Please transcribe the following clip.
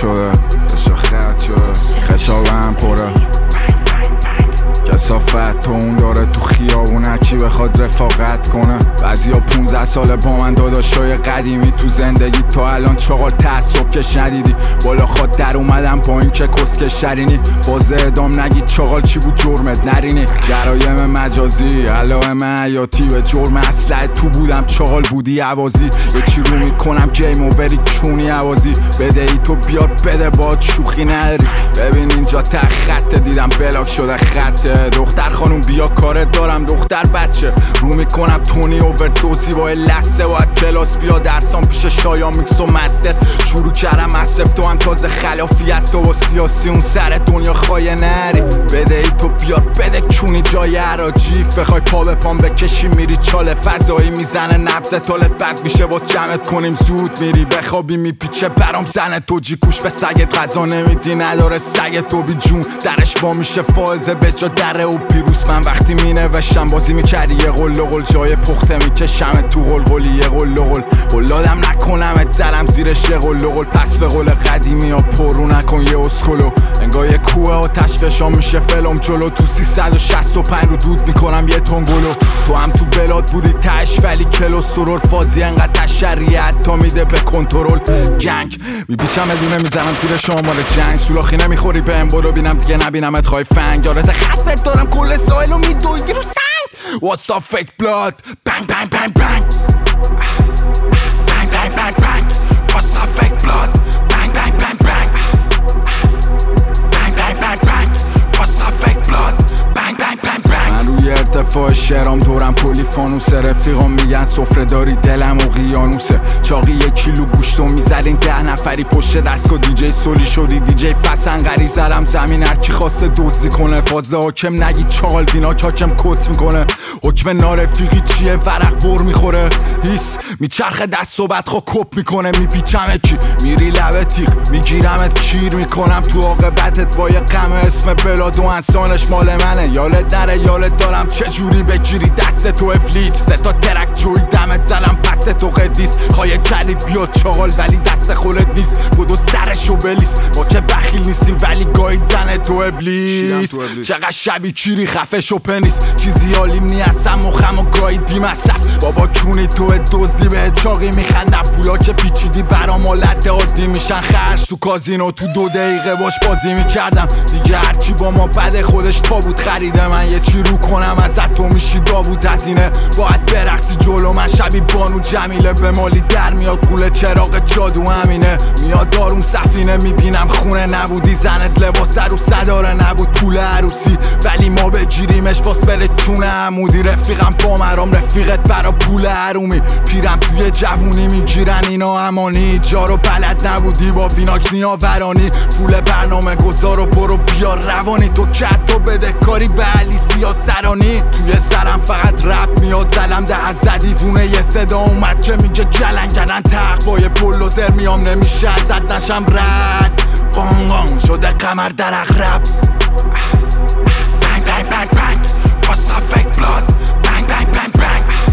شده داشته خط شده خشابم پره کسافت تو اون داره تو خیابون هرکی بخواد رفاقت کنه بعضی ها 15 ساله با من داداشای قدیمی تو زندگی تو الان چغال تعصب کش ندیدی بالا خود در اومدم با این که کسکش شرینی باز اعدام نگید چغال چی بود جرمت نرینی جرایم مجازی علائم حیاتی به جرم اسلحه تو بودم چغال بودی عوازی یکی رو میکنم گیم اووری کونی عوازی بده ای تو بیار بده باد شوخی نداری ببین اینجا ته خطه دیدم بلاک شده خطه دختر خانوم بیا کارت دارم دختر بچه رو میکنم تونی اووردوزی با لسه باید کلاس بیا درسام پیش شایان میکس و مستر شروع کردم اصف تو هم تازه خلافیت تو و سیاسی اون سر دنیا خواهی نری بده ای تو بیار بده کونی جای عراجیف بخوای پا به پام بکشی میری چاله فضایی میزنه نبض تالت بد میشه باز جمعت کنیم زود میری بخوابی میپیچه برام زنه تو جی کوش به سگت غذا نمیدی نداره سگت تو بی جون درش با میشه فائزه به جا دره و پیروز من وقتی می نوشتم بازی میکردی یه قل و قل جای پخته میکشمت تو قلقلی یه قل و قل قلادم نکنمت زرم زیرش یه قل و قل پس به قول قدیمی ها پرو نکن یه اسکلو انگاه یه کوه آتش فشان میشه فلم جلو تو 365 رو دود میکنم یه تنگلو تو هم تو بلاد بودی تش ولی کلو سرور فازی انقدر تشریه حتی میده به کنترل جنگ میپیچم ادونه میزنم زیر شمال جنگ سولاخی نمیخوری بهم برو بینم دیگه نبینمت خواهی فنگ یارت خطبت دارم کل سایلو میدویدی رو سنگ What's up fake blood bang bang bang bang bang bang bang bang What's up fake blood bang bang bang bang bang bang bang bang What's up fake blood bang bang bang bang من روی ارتفاع شهرام دورم کلی فانوسه رفیقام میگن سفره داری دلم و قیانوسه چاقی 1 کیلو گوشتو میزدین 10 نفری پشت دستگاه دیجی سولی شدی دیجی فسنگری زدم زمین هرچی خواسته دزدی کنه فاز حاکم نگی چاقال بینا کاکم کت میکنه حکم نارفیقی چیه ورق بر میخوره هیس میچرخه دست و بعد خوا کپ میکنه میپیچمه کی میری لبه تیغ میگیرمت کیر میکنم تو عاقبتت با یه غم اسم بلاد و انسانش مال منه یالت نره یالت دارم چجوری بگیری دست تو افلیت 3 تا ترک جوی دمت زنم پس تو قدیس خواهی کردی بیا چاقال ولی دست خولت نیست بودو سرشو بلیس ما که بخیل نیستیم ولی گاهی زنه تو ابلیس چقدر شبی کیری خفه شو پنیس چیزی حالیم نیستم مخم و گاهی بی مصرف بابا کونی تو دوزی به چاقی میخندم پولا که پیچیدی برام حالت عادی میشن خرج تو کازینو تو 2 دقیقه باش بازی میکردم دیگه هرچی با ما بده خودش تا بود خریده من یه چی رو کنم ازت تو میشی داوود هزینه باید برقصی جلو من شبی بانو جمیله به مالی در میاد قوله چراغ جادو همینه میاد داروم سفینه میبینم خونه نبودی زنت لباس رو صداره نبود پول عروسی ولی ما بگیریمش باز بره کونه عمودی رفیقم با مرام رفیقت برا پول حرومی پیرم توی جوونی میگیرن اینا امانی جا رو بلد نبودی با ویناک نیاورانی پول برنامه گذار و برو بیار روانی تو کت تو بده کاری به علی سیاسرانی توی سرم فقط رپ میاد زلم ده زدی وونه یه صدا اومد که میگه گلنگنن تق با یه بلوزر میام نمیشه ازت نشم رد قانقان شده قمر در اغرب bang bang bang bang What's up fake blood bang bang bang bang